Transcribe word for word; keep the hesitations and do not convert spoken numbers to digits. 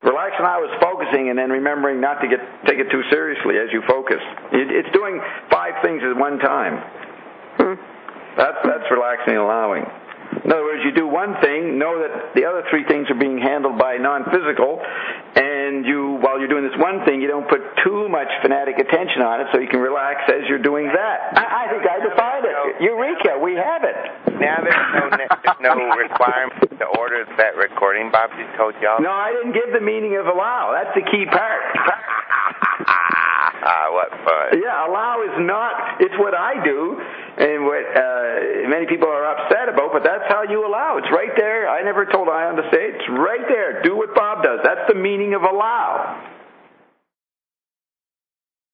Relax now is focusing and then remembering not to get take it too seriously as you focus. It, it's doing five things at one time. Hmm. That's that's relaxing and allowing. In other words, you do one thing, know that the other three things are being handled by non-physical, and you, while you're doing this one thing, you don't put too much fanatic attention on it, so you can relax as you're doing that. I, I think I defined it. Eureka, we have it. Now there's no, there's no requirement to order that recording Bob just told y'all? No, I didn't give the meaning of allow. That's the key part. Ah, what fun. Yeah, allow is not, it's what I do, and what uh, many people are upset about, but that's how you allow. It's right there. I never told Ion to say it. It's right there. Do what Bob does. That's the meaning of allow.